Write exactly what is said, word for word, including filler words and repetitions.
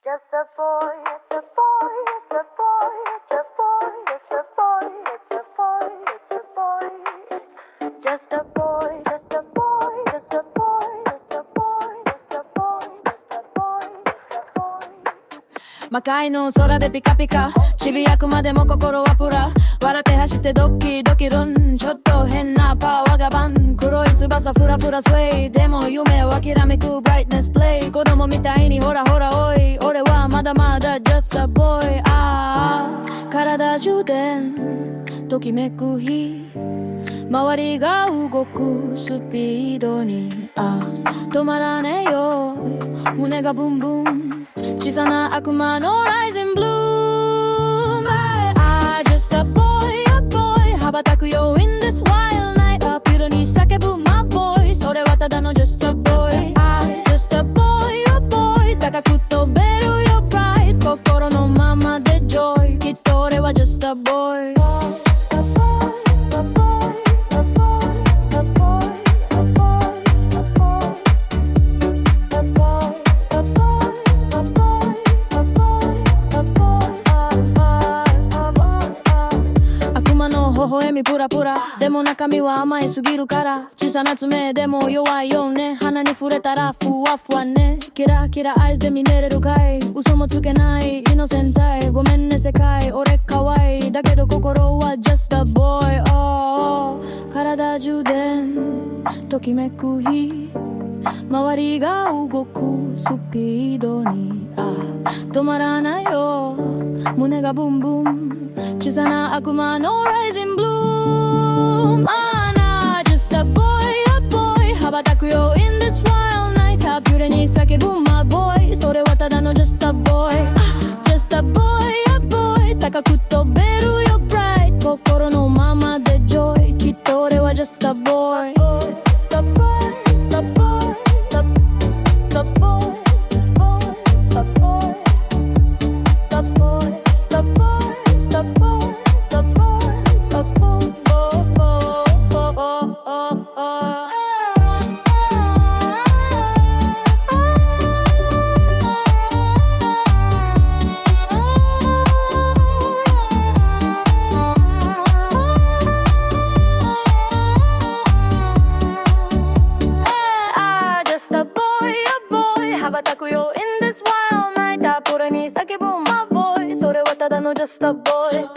Just a boy, it's a boy, it's a boy, it's a boy, it's a boy, it's a boy, it's a boy. Just a boy, just a boy, just a boy, just a boy, just a boy, just a boy, just a boy. 魔界の空でピカピカ、ちびやくまでも心はプラ。笑って走ってドキドキルン、ちょっと変なパワーがバン。黒い翼フラフラスウェイ、でも夢を諦めくブライトネスプレイ。子供みたいにほらほらおい、俺はまだまだ just a boy。 ああ体充電ときめく日、周りが動くスピードに、ああ止まらねえよ胸がブンブン、小さな悪魔のライジンブルーム。 I just a boy, a boy 羽ばたくよ in this wild night。 アピールに叫ぶ my boy、 それはただの just a boy。 I just a boy, a boy 高く飛べるよ pride、 心のままで joy、 きっと俺は just a boy。微笑みプラプラ、でも中身は甘いすぎるから。小さな爪でも弱いよね、鼻に触れたらふわふわね。キラキラアイスで見れれるかい、嘘もつけないイノセンタイ。ごめんね世界俺可愛いだけど心は just a boy、oh、体充電ときめく日、周りが動くスピードに、あ止まらないよ胸がブンブン、小さな悪魔の Rising Bloom。 あな just a boy, a boy 羽ばたくよ in this wild night。 ハピュレに叫ぶ my boy、 それはただの just a boy。 just a boy, a boy 高く飛べるよ pride、 心のままで joy、 きっと俺は just a boy。 The boy, the boy, the the boy, boy, the boy, the boy, the boy, the boy, the boy, the boy, boy, boy, boy. Just a boy, a boy 羽ばたくよ in this wild night。 アポロに叫ぶ my boy、 それはただの just a boy。